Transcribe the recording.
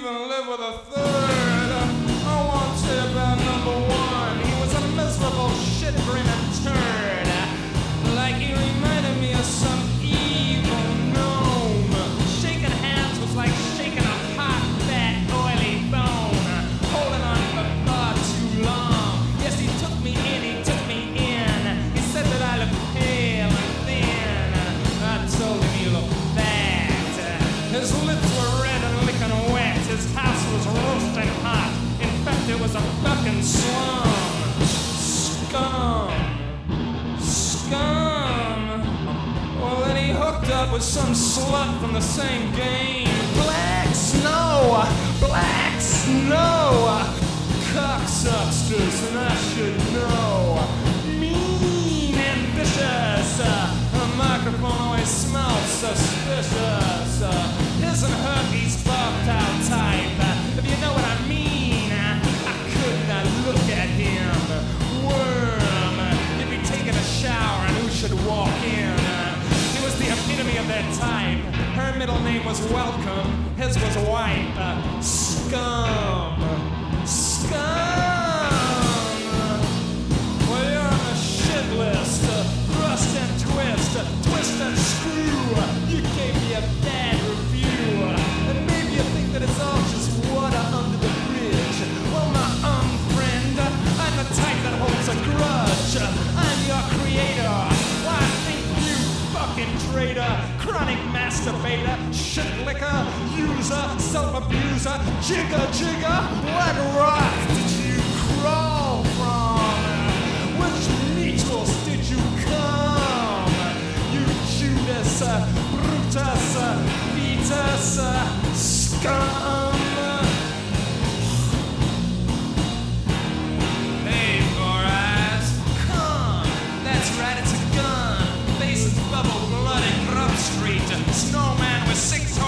even live with a third. I want to tell you about number one. He was a miserable shit-grinning turd. Like he reminded me of some evil gnome. Shaking hands was like shaking a hot, fat, oily bone. Holding on for far too long. Yes, he took me in, he took me in. He said that I look pale and thin. I told him he looked fat. His lips were red and licking wet. His house was roasting hot. In fact, it was a fucking slum. Scum. Scum. Well, then he hooked up with some slut from the same game. Black snow. Black snow. Cocksucksters, and I should know. Mean and vicious. The microphone always smells suspicious. Isn't Herpes buffed out type? If you know what I mean, I could not look at him. Worm, he'd be taking a shower and who should walk in? He was the epitome of that type. Her middle name was Welcome, his was Wipe. Scum. Scum. Well, you're on the shit list. Thrust and twist, twist and screw. You gave me a bad review. And maybe you think that it's all just water under the bridge. Well, my friend, I'm the type that holds a grudge. I'm your creator. Why think you fucking traitor? Chronic masturbator, shit licker, user, self-abuser, jigger. What rock did you crawl from? Which needles did you come? You Judas, Brutus, Vetus, scum. Hey, Four Eyes, come. That's right, it's a gun. Faces bubble, blood and Grub Street. Snowman with 6